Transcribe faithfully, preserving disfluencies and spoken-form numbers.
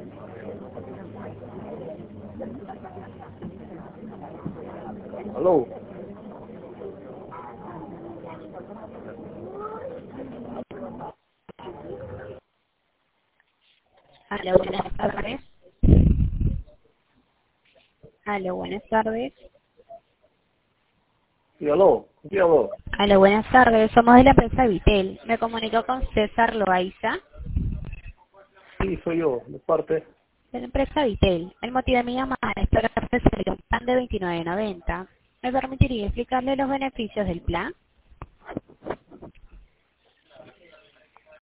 Aló. Aló, buenas tardes. Aló, buenas tardes. Sí, aló. Sí, aló. Aló, buenas tardes. Somos de la empresa Vitel. Me comunico con César Loaiza, Sí, soy yo, de parte. de la empresa Vitel. El motivo de mi llamada es para ofrecerle un plan de veintinueve noventa. ¿Me permitiría explicarle los beneficios del plan?